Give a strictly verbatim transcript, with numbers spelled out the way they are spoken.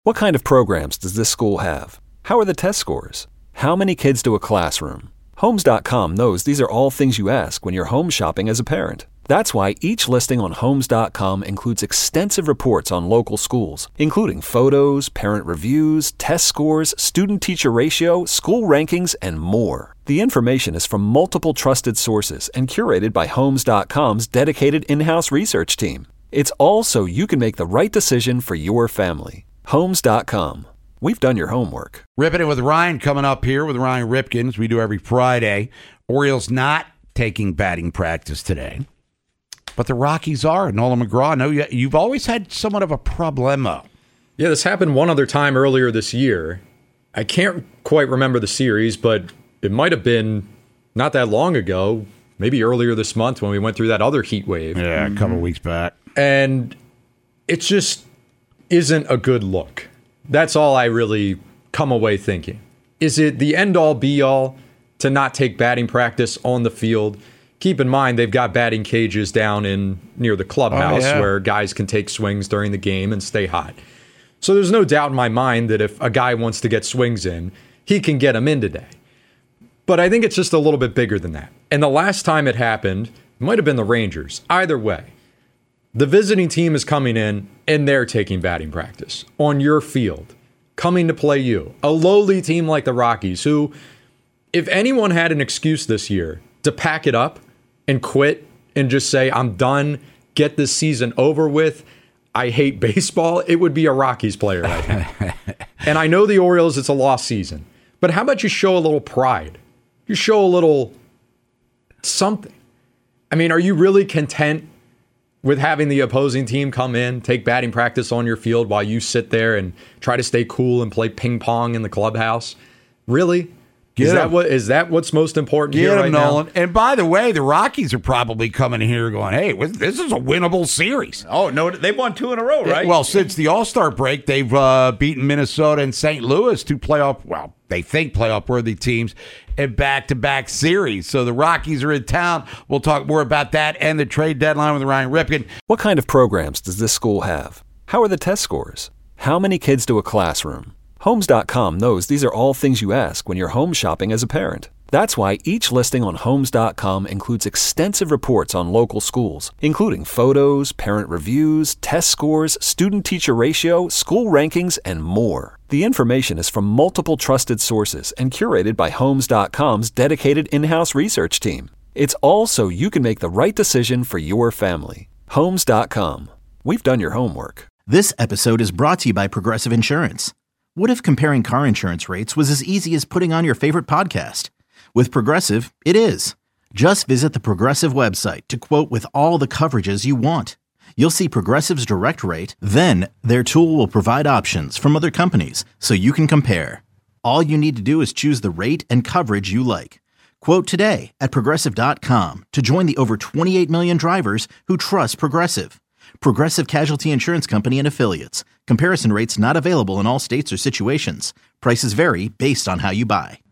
What kind of programs does this school have? How are the test scores? How many kids do a classroom? Homes dot com knows these are all things you ask when you're home shopping as a parent. That's why each listing on Homes dot com includes extensive reports on local schools, including photos, parent reviews, test scores, student-teacher ratio, school rankings, and more. The information is from multiple trusted sources and curated by Homes dot com's dedicated in-house research team. It's all so you can make the right decision for your family. Homes dot com. We've done your homework. Ripping it with Ryan coming up here with Ryan Ripken, as we do every Friday. Orioles not taking batting practice today, but the Rockies are. Nolan McGraw, I know you, you've always had somewhat of a problemo. Yeah, this happened one other time earlier this year. I can't quite remember the series, but it might have been not that long ago, maybe earlier this month when we went through that other heat wave. Yeah, a couple mm-hmm. weeks back. And it just isn't a good look. That's all I really come away thinking. Is it the end-all, be-all to not take batting practice on the field? Keep in mind, they've got batting cages down in near the clubhouse oh, yeah. where guys can take swings during the game and stay hot. So there's no doubt in my mind that if a guy wants to get swings in, he can get them in today. But I think it's just a little bit bigger than that. And the last time it happened, it might have been the Rangers. Either way, the visiting team is coming in and they're taking batting practice on your field, coming to play you. A lowly team like the Rockies, who, if anyone had an excuse this year to pack it up and quit and just say, I'm done, get this season over with, I hate baseball, it would be a Rockies player right now. And I know the Orioles, it's a lost season. But how about you show a little pride? You show a little something. I mean, are you really content with having the opposing team come in, take batting practice on your field while you sit there and try to stay cool and play ping pong in the clubhouse? Really? Get is that what is that what's most important Get here right him, now? Nolan. And by the way, the Rockies are probably coming in here going, hey, this is a winnable series. Oh, no, they've won two in a row, right? Well, since the All-Star break, they've uh, beaten Minnesota and Saint Louis, two playoff, well, they think playoff-worthy teams, in back-to-back series. So the Rockies are in town. We'll talk more about that and the trade deadline with Ryan Ripken. What kind of programs does this school have? How are the test scores? How many kids do a classroom? Homes dot com knows these are all things you ask when you're home shopping as a parent. That's why each listing on Homes dot com includes extensive reports on local schools, including photos, parent reviews, test scores, student-teacher ratio, school rankings, and more. The information is from multiple trusted sources and curated by Homes dot com's dedicated in-house research team. It's all so you can make the right decision for your family. Homes dot com. We've done your homework. This episode is brought to you by Progressive Insurance. What if comparing car insurance rates was as easy as putting on your favorite podcast? With Progressive, it is. Just visit the Progressive website to quote with all the coverages you want. You'll see Progressive's direct rate, then their tool will provide options from other companies so you can compare. All you need to do is choose the rate and coverage you like. Quote today at Progressive dot com to join the over twenty-eight million drivers who trust Progressive. Progressive Casualty Insurance Company and Affiliates. Comparison rates not available in all states or situations. Prices vary based on how you buy.